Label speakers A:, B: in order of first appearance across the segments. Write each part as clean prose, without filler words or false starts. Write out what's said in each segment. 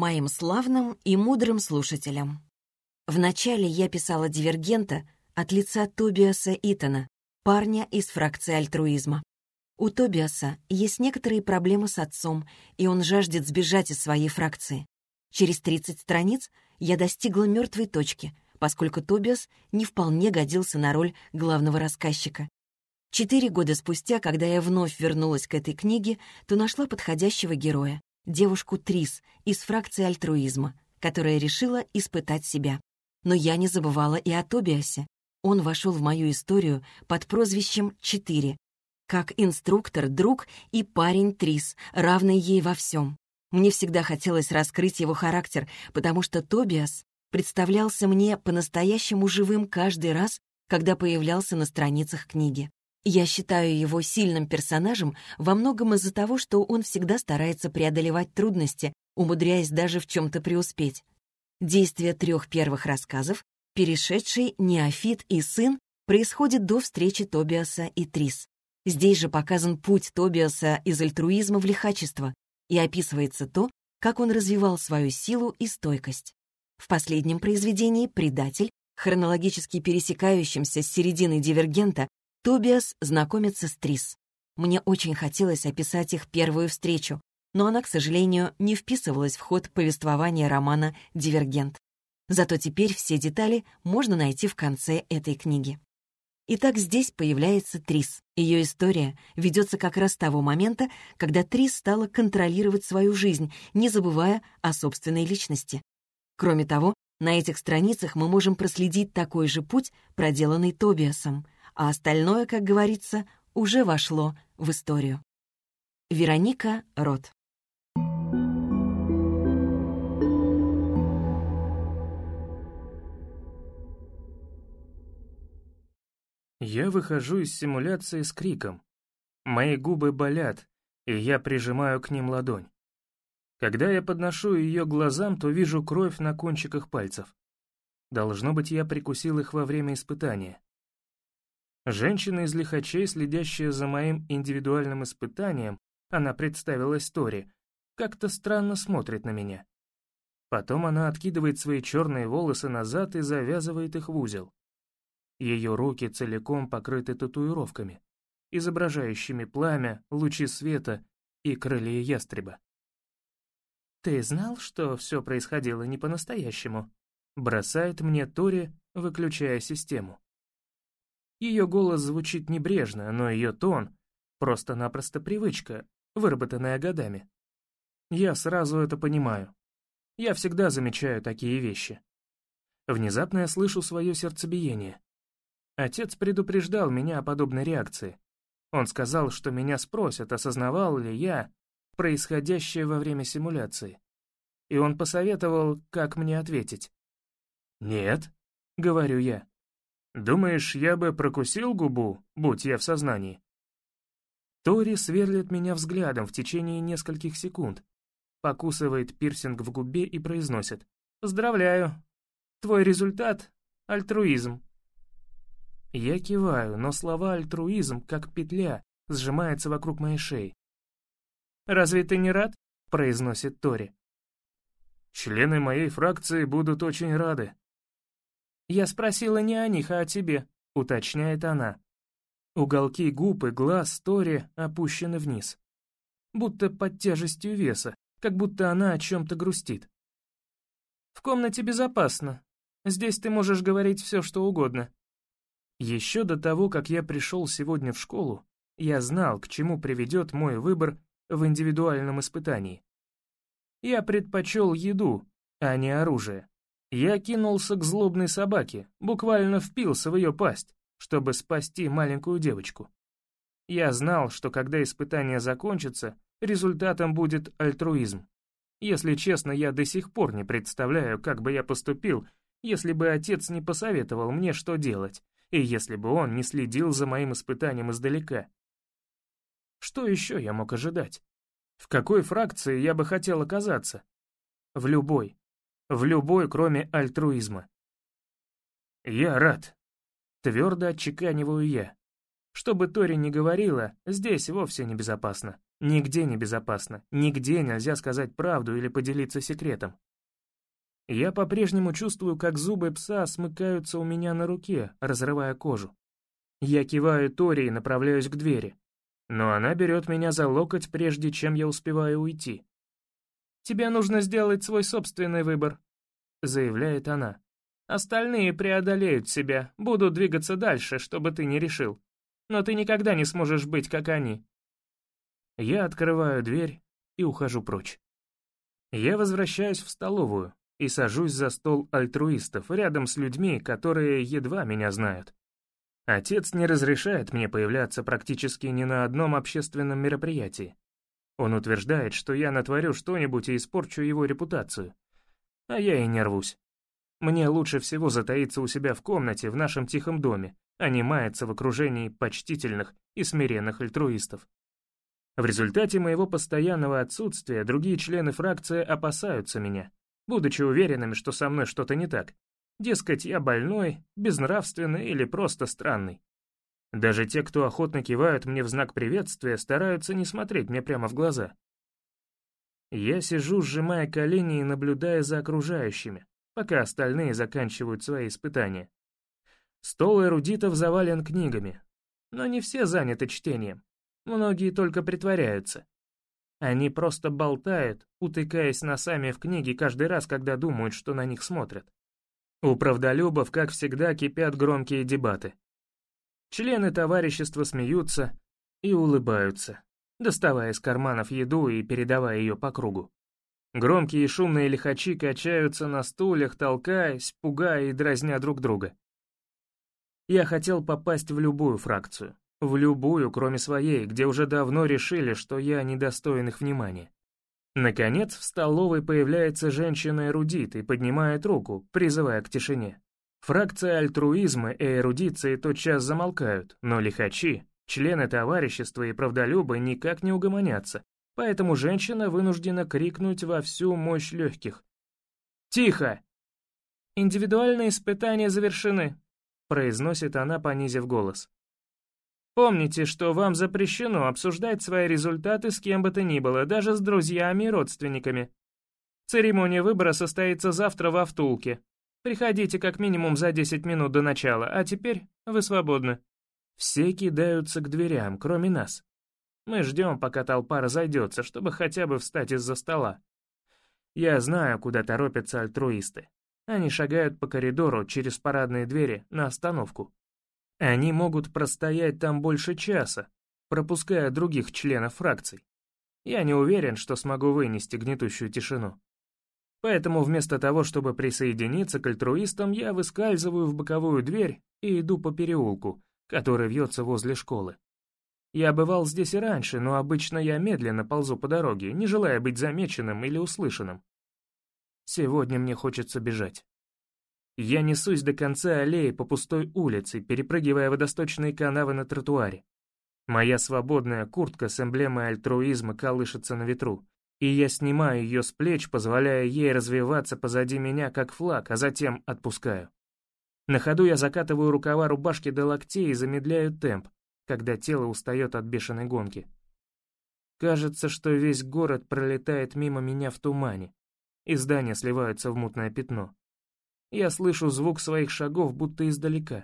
A: моим славным и мудрым слушателям. Вначале я писала «Дивергента» от лица Тобиаса Итона, парня из фракции альтруизма. У Тобиаса есть некоторые проблемы с отцом, и он жаждет сбежать из своей фракции. Через 30 страниц я достигла мертвой точки, поскольку Тобиас не вполне годился на роль главного рассказчика. 4 года спустя, когда я вновь вернулась к этой книге, то нашла подходящего героя, девушку Трис из фракции альтруизма, которая решила испытать себя. Но я не забывала и о Тобиасе. Он вошел в мою историю под прозвищем 4, как инструктор, друг и парень Трис, равный ей во всем. Мне всегда хотелось раскрыть его характер, потому что Тобиас представлялся мне по-настоящему живым каждый раз, когда появлялся на страницах книги. Я считаю его сильным персонажем во многом из-за того, что он всегда старается преодолевать трудности, умудряясь даже в чем-то преуспеть. Действие 3 первых рассказов, перешедший неофит и сын, происходит до встречи Тобиаса и Трис. Здесь же показан путь Тобиаса из альтруизма в лихачество и описывается то, как он развивал свою силу и стойкость. В последнем произведении «Предатель», хронологически пересекающемся с серединой «Дивергента», Тобиас знакомится с Трис. Мне очень хотелось описать их первую встречу, но она, к сожалению, не вписывалась в ход повествования романа «Дивергент». Зато теперь все детали можно найти в конце этой книги. Итак, здесь появляется Трис. Ее история ведется как раз с того момента, когда Трис стала контролировать свою жизнь, не забывая о собственной личности. Кроме того, на этих страницах мы можем проследить такой же путь, проделанный Тобиасом, а остальное, как говорится, уже вошло в историю. Вероника Рот.
B: Я выхожу из симуляции с криком. Мои губы болят, и я прижимаю к ним ладонь. Когда я подношу ее к глазам, то вижу кровь на кончиках пальцев. Должно быть, я прикусил их во время испытания. Женщина из лихачей, следящая за моим индивидуальным испытанием, она представилась Тори, как-то странно смотрит на меня. Потом она откидывает свои черные волосы назад и завязывает их в узел. Ее руки целиком покрыты татуировками, изображающими пламя, лучи света и крылья ястреба. «Ты знал, что все происходило не по-настоящему?» — бросает мне Тори, выключая систему. Ее голос звучит небрежно, но ее тон — просто-напросто привычка, выработанная годами. Я сразу это понимаю. Я всегда замечаю такие вещи. Внезапно я слышу свое сердцебиение. Отец предупреждал меня о подобной реакции. Он сказал, что меня спросят, осознавал ли я происходящее во время симуляции. И он посоветовал, как мне ответить. «Нет», — говорю я. «Думаешь, я бы прокусил губу, будь я в сознании?» Тори сверлит меня взглядом в течение нескольких секунд, покусывает пирсинг в губе и произносит: «Поздравляю, твой результат — альтруизм». Я киваю, но слова «альтруизм», как петля, сжимается вокруг моей шеи. «Разве ты не рад?» — произносит Тори. «Члены моей фракции будут очень рады». «Я спросила не о них, а о тебе», — уточняет она. Уголки губ и глаз Тори опущены вниз, будто под тяжестью веса, как будто она о чем-то грустит. «В комнате безопасно. Здесь ты можешь говорить все, что угодно». Еще до того, как я пришел сегодня в школу, я знал, к чему приведет мой выбор в индивидуальном испытании. Я предпочел еду, а не оружие. Я кинулся к злобной собаке, буквально впился в ее пасть, чтобы спасти маленькую девочку. Я знал, что когда испытание закончится, результатом будет альтруизм. Если честно, я до сих пор не представляю, как бы я поступил, если бы отец не посоветовал мне, что делать, и если бы он не следил за моим испытанием издалека. Что еще я мог ожидать? В какой фракции я бы хотел оказаться? В любой. В любой, кроме альтруизма. Я рад. Твердо отчеканиваю я. Что бы Тори ни говорила, здесь вовсе не безопасно. Нигде не безопасно, нигде нельзя сказать правду или поделиться секретом. Я по-прежнему чувствую, как зубы пса смыкаются у меня на руке, разрывая кожу. Я киваю Тори и направляюсь к двери, но она берет меня за локоть, прежде чем я успеваю уйти. «Тебе нужно сделать свой собственный выбор», — заявляет она. «Остальные преодолеют себя, будут двигаться дальше, чтобы ты не решил. Но ты никогда не сможешь быть, как они». Я открываю дверь и ухожу прочь. Я возвращаюсь в столовую и сажусь за стол альтруистов рядом с людьми, которые едва меня знают. Отец не разрешает мне появляться практически ни на одном общественном мероприятии. Он утверждает, что я натворю что-нибудь и испорчу его репутацию. А я и не рвусь. Мне лучше всего затаиться у себя в комнате в нашем тихом доме, а не маяться в окружении почтительных и смиренных альтруистов. В результате моего постоянного отсутствия другие члены фракции опасаются меня, будучи уверенными, что со мной что-то не так. Дескать, я больной, безнравственный или просто странный. Даже те, кто охотно кивают мне в знак приветствия, стараются не смотреть мне прямо в глаза. Я сижу, сжимая колени и наблюдая за окружающими, пока остальные заканчивают свои испытания. Стол эрудитов завален книгами, но не все заняты чтением. Многие только притворяются. Они просто болтают, утыкаясь носами в книги каждый раз, когда думают, что на них смотрят. У правдолюбов, как всегда, кипят громкие дебаты. Члены товарищества смеются и улыбаются, доставая из карманов еду и передавая ее по кругу. Громкие и шумные лихачи качаются на стульях, толкаясь, пугая и дразня друг друга. Я хотел попасть в любую фракцию. В любую, кроме своей, где уже давно решили, что я недостоин их внимания. Наконец, в столовой появляется женщина-эрудит и поднимает руку, призывая к тишине. Фракция альтруизма и эрудиции тотчас замолкают, но лихачи, члены товарищества и правдолюбы никак не угомонятся, поэтому женщина вынуждена крикнуть во всю мощь легких. «Тихо!» «Индивидуальные испытания завершены», — произносит она, понизив голос. Помните, что вам запрещено обсуждать свои результаты с кем бы то ни было, даже с друзьями и родственниками. Церемония выбора состоится завтра во втулке. Приходите как минимум за 10 минут до начала, а теперь вы свободны. Все кидаются к дверям, кроме нас. Мы ждем, пока толпа разойдется, чтобы хотя бы встать из-за стола. Я знаю, куда торопятся альтруисты. Они шагают по коридору через парадные двери на остановку. Они могут простоять там больше часа, пропуская других членов фракций. Я не уверен, что смогу вынести гнетущую тишину. Поэтому вместо того, чтобы присоединиться к альтруистам, я выскальзываю в боковую дверь и иду по переулку, который вьется возле школы. Я бывал здесь и раньше, но обычно я медленно ползу по дороге, не желая быть замеченным или услышанным. Сегодня мне хочется бежать. Я несусь до конца аллеи по пустой улице, перепрыгивая водосточные канавы на тротуаре. Моя свободная куртка с эмблемой альтруизма колышется на ветру, и я снимаю ее с плеч, позволяя ей развиваться позади меня как флаг, а затем отпускаю. На ходу я закатываю рукава рубашки до локтей и замедляю темп, когда тело устает от бешеной гонки. Кажется, что весь город пролетает мимо меня в тумане, и здания сливаются в мутное пятно. Я слышу звук своих шагов, будто издалека.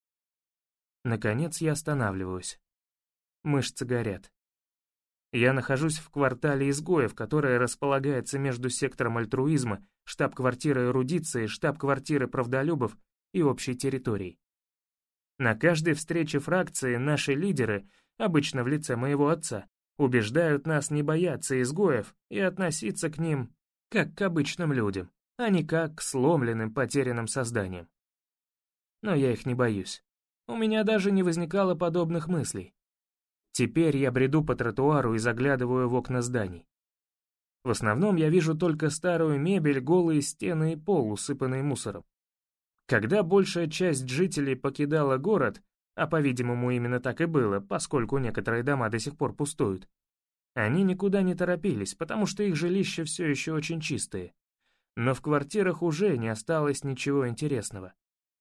B: Наконец я останавливаюсь. Мышцы горят. Я нахожусь в квартале изгоев, который располагается между сектором альтруизма, штаб-квартирой эрудиции, штаб-квартирой правдолюбов и общей территорией. На каждой встрече фракции наши лидеры, обычно в лице моего отца, убеждают нас не бояться изгоев и относиться к ним как к обычным людям, а не как к сломленным, потерянным созданиям. Но я их не боюсь. У меня даже не возникало подобных мыслей. Теперь я бреду по тротуару и заглядываю в окна зданий. В основном я вижу только старую мебель, голые стены и пол, усыпанный мусором. Когда большая часть жителей покидала город, а по-видимому именно так и было, поскольку некоторые дома до сих пор пустуют, они никуда не торопились, потому что их жилища все еще очень чистые. Но в квартирах уже не осталось ничего интересного.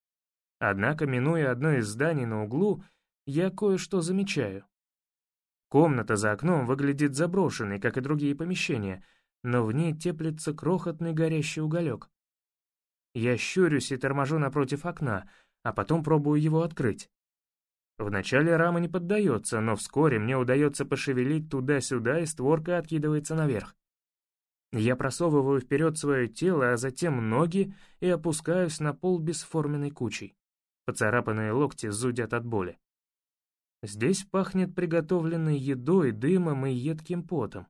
B: Однако, минуя одно из зданий на углу, я кое-что замечаю. Комната за окном выглядит заброшенной, как и другие помещения, но в ней теплится крохотный горящий уголек. Я щурюсь и торможу напротив окна, а потом пробую его открыть. Вначале рама не поддается, но вскоре мне удается пошевелить туда-сюда, и створка откидывается наверх. Я просовываю вперед свое тело, а затем ноги и опускаюсь на пол бесформенной кучей. Поцарапанные локти зудят от боли. Здесь пахнет приготовленной едой, дымом и едким потом.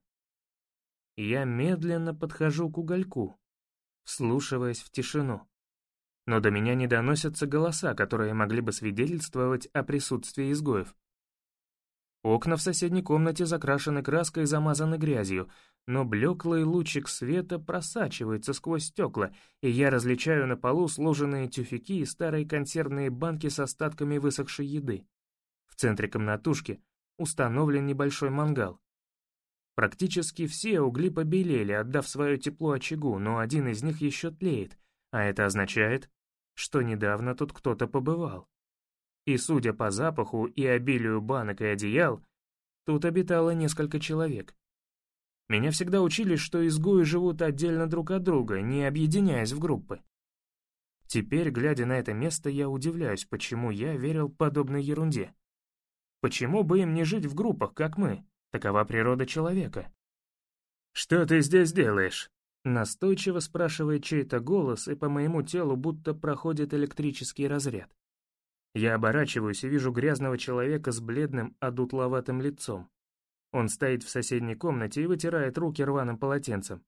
B: Я медленно подхожу к угольку, вслушиваясь в тишину. Но до меня не доносятся голоса, которые могли бы свидетельствовать о присутствии изгоев. Окна в соседней комнате закрашены краской и замазаны грязью, но блеклый лучик света просачивается сквозь стекла, и я различаю на полу сложенные тюфяки и старые консервные банки с остатками высохшей еды. В центре комнатушки установлен небольшой мангал. Практически все угли побелели, отдав свое тепло очагу, но один из них еще тлеет, а это означает, что недавно тут кто-то побывал. И, судя по запаху и обилию банок и одеял, тут обитало несколько человек. Меня всегда учили, что изгои живут отдельно друг от друга, не объединяясь в группы. Теперь, глядя на это место, я удивляюсь, почему я верил подобной ерунде. Почему бы им не жить в группах, как мы? Такова природа человека. «Что ты здесь делаешь?» Настойчиво спрашивает чей-то голос, и по моему телу будто проходит электрический разряд. Я оборачиваюсь и вижу грязного человека с бледным, одутловатым лицом. Он стоит в соседней комнате и вытирает руки рваным полотенцем.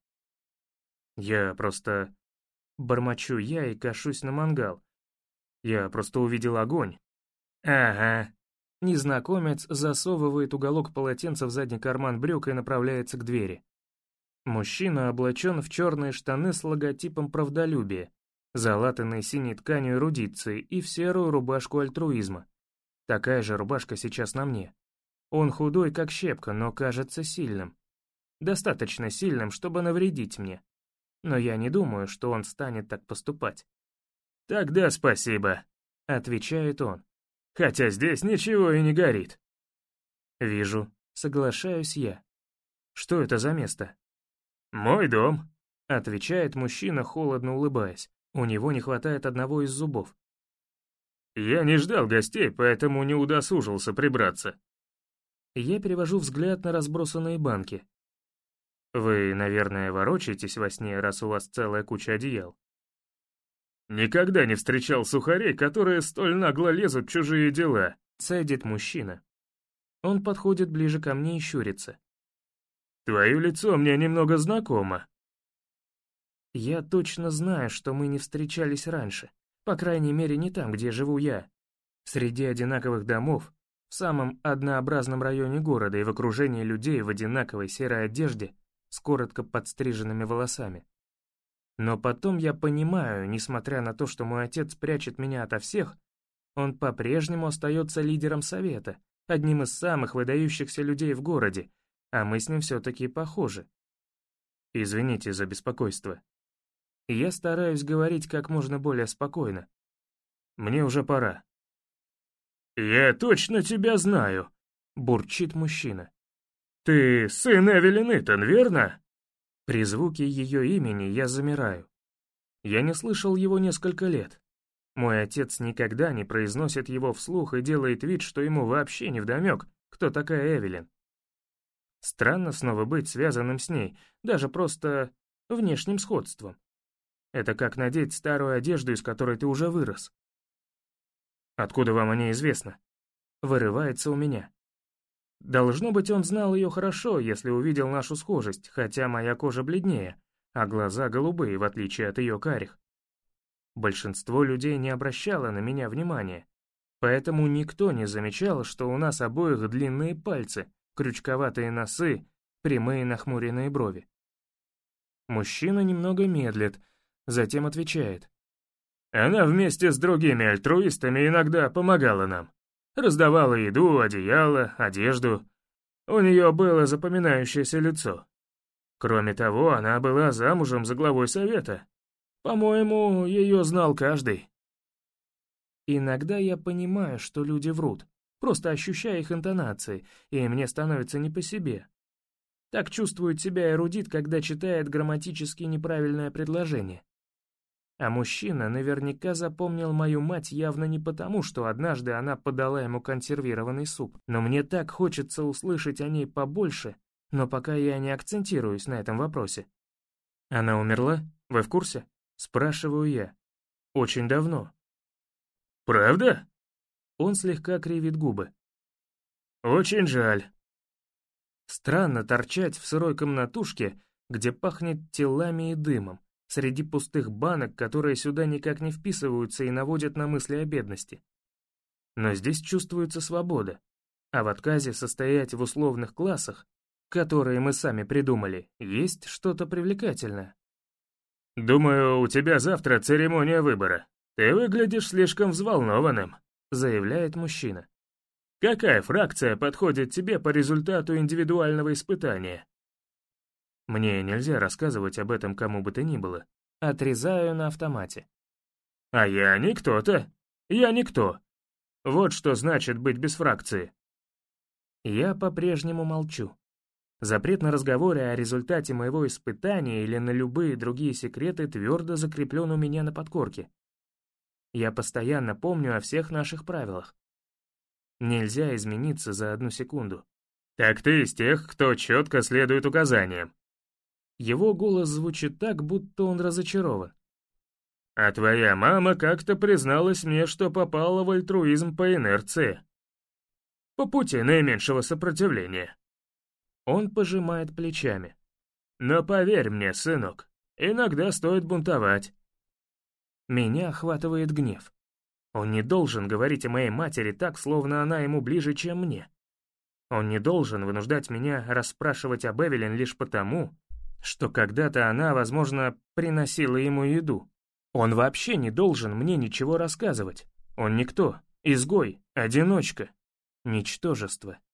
B: Я просто... Бормочу я и кашусь на мангал. Я просто увидел огонь. Ага. Незнакомец засовывает уголок полотенца в задний карман брюк и направляется к двери. Мужчина облачен в черные штаны с логотипом правдолюбия, залатанные синей тканью эрудиции, и в серую рубашку альтруизма. Такая же рубашка сейчас на мне. Он худой, как щепка, но кажется сильным. Достаточно сильным, чтобы навредить мне. Но я не думаю, что он станет так поступать. «Тогда спасибо», — отвечает он. «Хотя здесь ничего и не горит». «Вижу», — соглашаюсь я. «Что это за место?» «Мой дом», — отвечает мужчина, холодно улыбаясь. У него не хватает одного из зубов. «Я не ждал гостей, поэтому не удосужился прибраться». Я перевожу взгляд на разбросанные банки. «Вы, наверное, ворочаетесь во сне, раз у вас целая куча одеял». «Никогда не встречал сухарей, которые столь нагло лезут в чужие дела», — цедит мужчина. Он подходит ближе ко мне и щурится. «Твое лицо мне немного знакомо». Я точно знаю, что мы не встречались раньше, по крайней мере не там, где живу я. Среди одинаковых домов, в самом однообразном районе города и в окружении людей в одинаковой серой одежде с коротко подстриженными волосами. Но потом я понимаю, несмотря на то, что мой отец прячет меня ото всех, он по-прежнему остается лидером совета, одним из самых выдающихся людей в городе, а мы с ним все-таки похожи. Извините за беспокойство. Я стараюсь говорить как можно более спокойно. Мне уже пора. «Я точно тебя знаю», — бурчит мужчина. «Ты сын Эвелин Итон, верно?» При звуке ее имени я замираю. Я не слышал его несколько лет. Мой отец никогда не произносит его вслух и делает вид, что ему вообще невдомек, кто такая Эвелин. Странно снова быть связанным с ней, даже просто внешним сходством. Это как надеть старую одежду, из которой ты уже вырос. «Откуда вам о ней известно?» Вырывается у меня. Должно быть, он знал ее хорошо, если увидел нашу схожесть, хотя моя кожа бледнее, а глаза голубые, в отличие от ее карих. Большинство людей не обращало на меня внимания, поэтому никто не замечал, что у нас обоих длинные пальцы, крючковатые носы, прямые нахмуренные брови. Мужчина немного медлит, затем отвечает. «Она вместе с другими альтруистами иногда помогала нам. Раздавала еду, одеяло, одежду. У нее было запоминающееся лицо. Кроме того, она была замужем за главой совета. По-моему, ее знал каждый». Иногда я понимаю, что люди врут, просто ощущая их интонации, и мне становится не по себе. Так чувствует себя эрудит, когда читает грамматически неправильное предложение. А мужчина наверняка запомнил мою мать явно не потому, что однажды она подала ему консервированный суп, но мне так хочется услышать о ней побольше, но пока я не акцентируюсь на этом вопросе. «Она умерла? Вы в курсе?» — спрашиваю я. «Очень давно». «Правда?» Он слегка кривит губы. «Очень жаль». Странно торчать в сырой комнатушке, где пахнет телами и дымом, среди пустых банок, которые сюда никак не вписываются и наводят на мысли о бедности. Но здесь чувствуется свобода, а в отказе состоять в условных классах, которые мы сами придумали, есть что-то привлекательное. «Думаю, у тебя завтра церемония выбора. Ты выглядишь слишком взволнованным», — заявляет мужчина. «Какая фракция подходит тебе по результату индивидуального испытания?» Мне нельзя рассказывать об этом кому бы то ни было. Отрезаю на автомате. «А я не кто-то. Я никто. Вот что значит быть без фракции». Я по-прежнему молчу. Запрет на разговоры о результате моего испытания или на любые другие секреты твердо закреплен у меня на подкорке. Я постоянно помню о всех наших правилах. Нельзя измениться за 1 секунду. «Так ты из тех, кто четко следует указаниям». Его голос звучит так, будто он разочарован. «А твоя мама как-то призналась мне, что попала в альтруизм по инерции. По пути наименьшего сопротивления». Он пожимает плечами. «Но поверь мне, сынок, иногда стоит бунтовать». Меня охватывает гнев. Он не должен говорить о моей матери так, словно она ему ближе, чем мне. Он не должен вынуждать меня расспрашивать об Эвелин лишь потому, что когда-то она, возможно, приносила ему еду. Он вообще не должен мне ничего рассказывать. Он никто, изгой, одиночка, ничтожество.